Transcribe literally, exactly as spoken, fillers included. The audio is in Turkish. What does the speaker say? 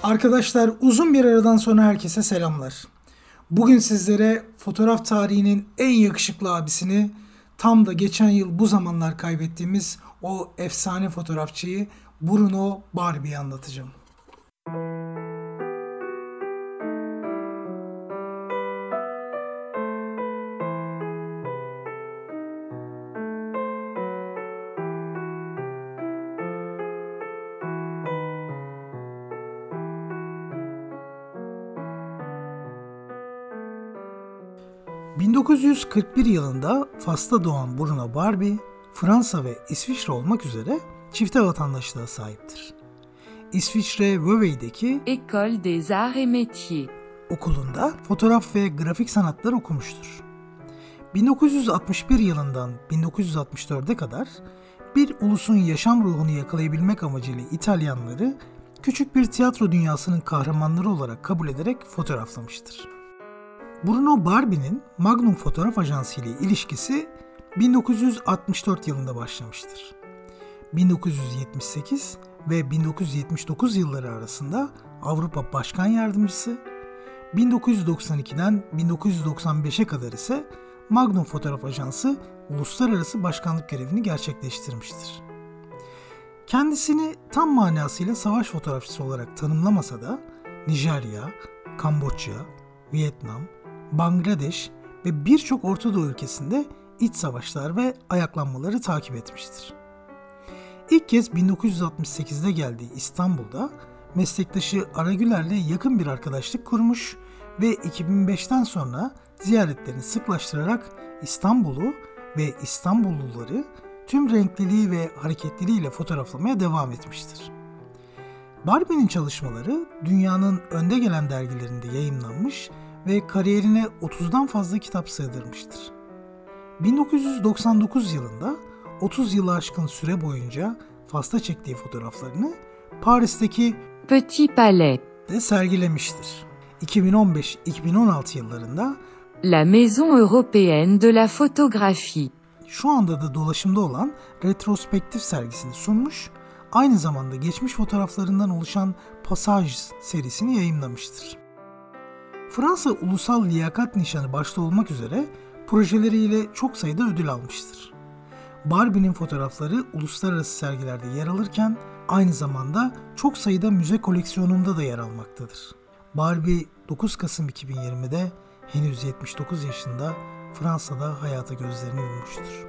Arkadaşlar, uzun bir aradan sonra herkese selamlar. Bugün sizlere fotoğraf tarihinin en yakışıklı abisini, tam da geçen yıl bu zamanlar kaybettiğimiz o efsane fotoğrafçıyı Bruno Barbie'yi anlatacağım. bin dokuz yüz kırk bir yılında Fas'ta doğan Bruno Barbie, Fransa ve İsviçre olmak üzere çifte vatandaşlığa sahiptir. İsviçre Vevey'deki École des Arts et Métiers okulunda fotoğraf ve grafik sanatlar okumuştur. bin dokuz yüz altmış bir yılından bin dokuz yüz altmış dörde kadar bir ulusun yaşam ruhunu yakalayabilmek amacıyla İtalyanları küçük bir tiyatro dünyasının kahramanları olarak kabul ederek fotoğraflamıştır. Bruno Barbie'nin Magnum Fotoğraf Ajansı ile ilişkisi bin dokuz yüz altmış dört yılında başlamıştır. bin dokuz yüz yetmiş sekiz ve bin dokuz yüz yetmiş dokuz yılları arasında Avrupa Başkan Yardımcısı, bin dokuz yüz doksan ikiden bin dokuz yüz doksan beşe kadar ise Magnum Fotoğraf Ajansı uluslararası başkanlık görevini gerçekleştirmiştir. Kendisini tam manasıyla savaş fotoğrafçısı olarak tanımlamasa da Nijerya, Kamboçya, Vietnam, Bangladeş ve birçok Orta Doğu ülkesinde iç savaşlar ve ayaklanmaları takip etmiştir. İlk kez bin dokuz yüz altmış sekizde geldiği İstanbul'da meslektaşı Aragüler'le yakın bir arkadaşlık kurmuş ve iki bin beşten sonra ziyaretlerini sıklaştırarak İstanbul'u ve İstanbulluları tüm renkliliği ve hareketliliğiyle fotoğraflamaya devam etmiştir. Barbie'nin çalışmaları dünyanın önde gelen dergilerinde yayımlanmış ve kariyerine otuzdan fazla kitap sığdırmıştır. bin dokuz yüz doksan dokuz yılında otuz yılı aşkın süre boyunca Fas'ta çektiği fotoğraflarını Paris'teki Petit Palais de sergilemiştir. iki bin on beş iki bin on altı yıllarında La Maison Européenne de la Photographie şu anda da dolaşımda olan retrospektif sergisini sunmuş, aynı zamanda geçmiş fotoğraflarından oluşan Passages serisini yayımlamıştır. Fransa Ulusal Liyakat Nişanı başta olmak üzere projeleriyle çok sayıda ödül almıştır. Barbie'nin fotoğrafları uluslararası sergilerde yer alırken aynı zamanda çok sayıda müze koleksiyonunda da yer almaktadır. Barbie dokuz Kasım iki bin yirmide henüz yetmiş dokuz yaşında Fransa'da hayata gözlerini yummuştur.